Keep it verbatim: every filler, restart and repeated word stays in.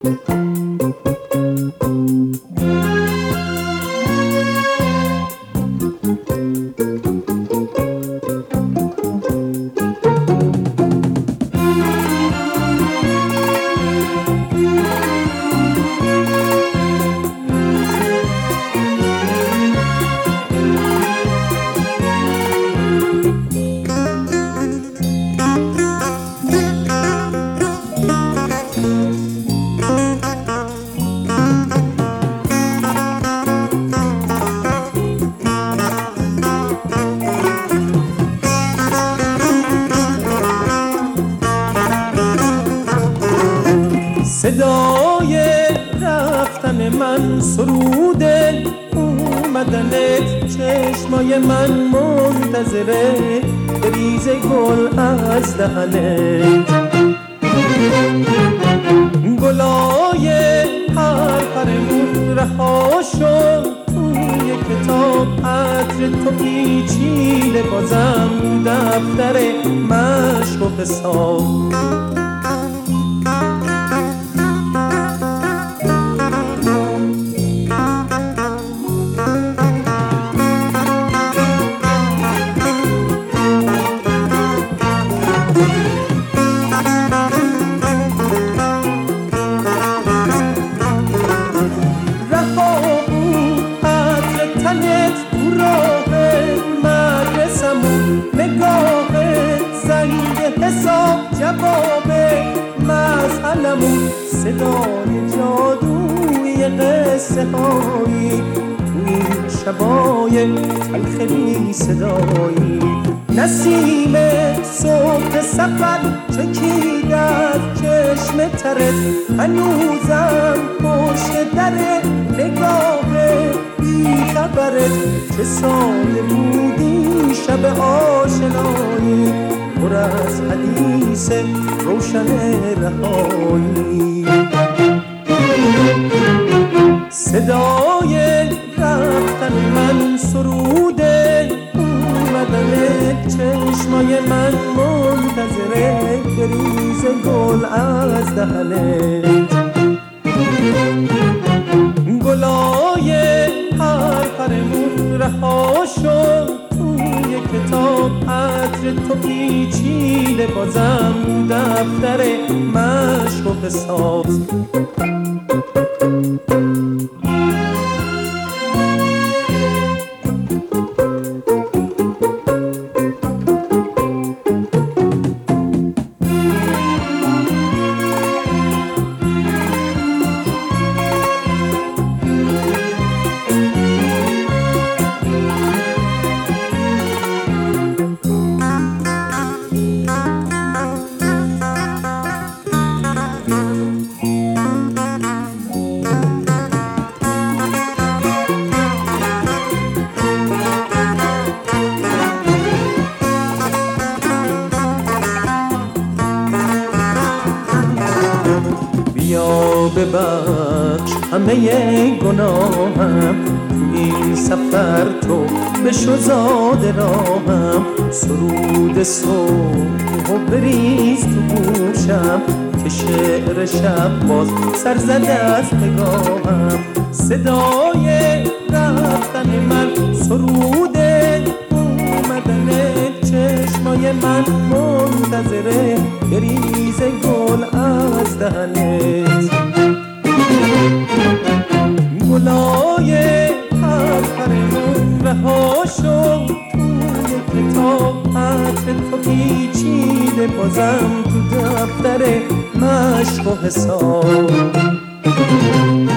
صدای رفتن من سرود اومدنت، چشمای من منتظره بریز گل از دهنت. گلای هر پرمون رها شد توی کتاب، عطر تو پیچیده بازم دفتر مشق و حساب. جواب مزحلمون صدای جادوی قصه هایی توی شبای تلخ بی صدایی. نسیم صبح سفر چکید از چشم ترت، هنوزم پشت در نگاه بی خبرت. چه ساده بودی شب آشنایی، پر از حدیث روشن رهایی. صدای رفتن من سرود اومدنت، چشمای من منتظره بریز گل از دهنت. گلای هر پرمون رها شد توی کتاب، عطر تو پیچیده بازم دفتر مشق و حساب. بیا ببخش همه گناهم، تو این سفر تو بشو زاد راهم. سرود صبح و بریز تو گوشم، که شعر شب باز سر زده از نگاهم. صدای رفتن من سرود اومدنت، چشمای من منتظره بریز گل از دهنت. گلای هر پرمون رها شد توی کتاب، عطر تو پیچیده بازم تو دفتر مشق و حساب.